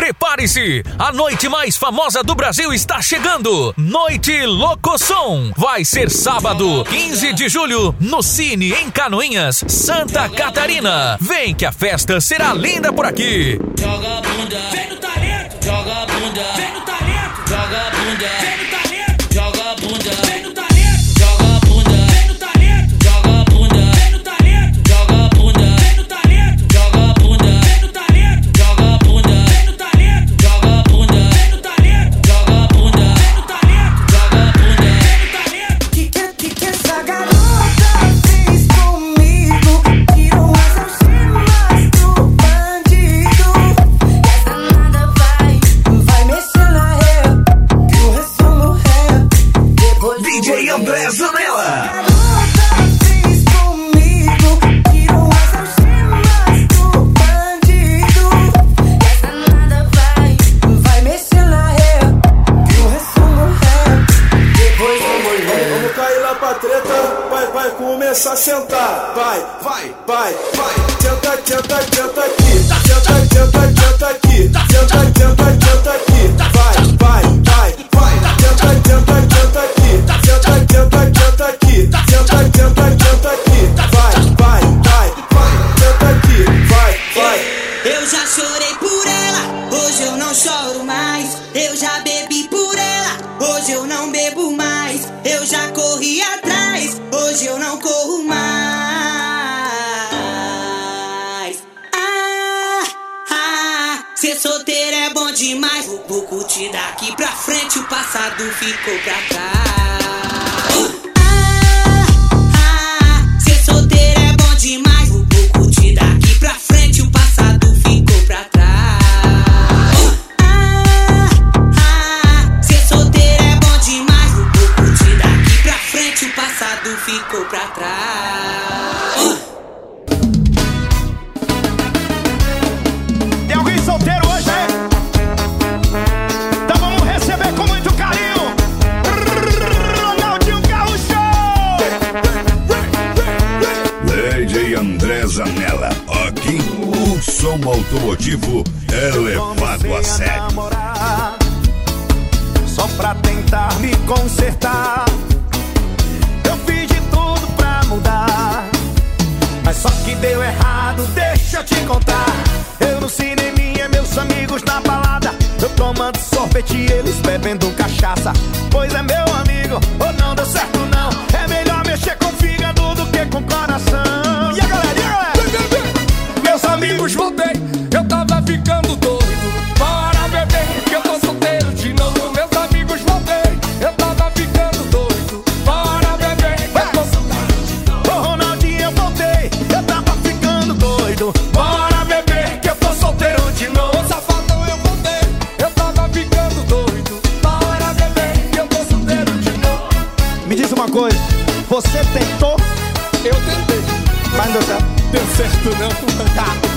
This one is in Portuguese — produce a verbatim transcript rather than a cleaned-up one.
Prepare-se! A noite mais famosa do Brasil está chegando! Noite Locosom! Vai ser sábado, quinze de julho, no Cine, em Canoinhas, Santa Catarina. Vem que a festa será linda por aqui! Joga bunda, vem no talento! Joga bunda, vem no talento! Joga bunda, vem no talento! Joga bunda, vem no talento! Joga bunda, vem no talento! Joga bunda, vem no talento! Joga bunda, vem no talento! Joga bunda, vem no talento! Joga bunda, vem no talento! Joga bunda, vem no talento! Joga bunda, vem no talento! Joga bunda, vem no talento! Que que que que essa garota fez comigo? Tirou as algemas do bandido. Essa nada vai, vai mexer na ré. Que o resumo é depois D J André Zanella. garota fez comigo. Tirou as algemas do bandido. Essa nada vai, vai mexer na ré. Que o resumo é depois do mulher. Vamos cair lá pra treta, vai, vai começar a sentar. Vai, vai, vai, vai. Senta, senta, senta aqui. Senta, senta, senta aqui. Senta, senta, senta aqui. Vai, vai, vai, vai. Senta, senta, senta aqui. Senta, senta, senta aqui. Senta, senta, senta aqui. Vai, vai, vai, vai. Senta aqui, vai, vai. Eu já chorei por ela, hoje eu não choro mais. Eu já bebi por ela, hoje eu não bebo mais. Eu já corri atrás, hoje eu não corro mais. Ah, ah, ser solteiro é bom demais. Vou, vou curtir daqui pra frente, o passado ficou pra trás. Ah, ah, ser solteiro é bom demais. Vou, vou curtir daqui pra frente, o passado ficou pra trás. Ah, ah, ser solteiro é bom demais. Vou, vou curtir daqui pra frente, o passado ficou pra trás. Tem alguém solteiro hoje, hein? Então vamos receber com muito carinho Ronaldinho Gaúcho! D J André Zanella. Aqui o som automotivo é levado a sério. Namorar, só pra tentar me consertar. Eu fiz de tudo pra mudar, mas só que deu errado, deixa eu te contar. Eu no cineminha, meus amigos na balada. Eu tomando sorvete e eles bebendo cachaça. Pois é, meu amigo, ou não deu certo não. É melhor mexer com o fígado do que com o coração. E a galera, e a galera? Meus amigos, voltei, eu tava ficando doido. Bora beber, que eu tô solteiro de novo. Meus amigos, voltei, eu tava ficando doido. Bora beber, que eu tô solteiro de novo. Ô Ronaldinho, eu voltei, eu tava ficando doido. Bora beber, que eu tô solteiro de novo. Ô safadão, eu voltei, eu tava ficando doido. Bora beber, que eu tô solteiro de novo. Me diz uma coisa, você tentou, Eu tentei, mas não deu certo. deu certo não. Tá.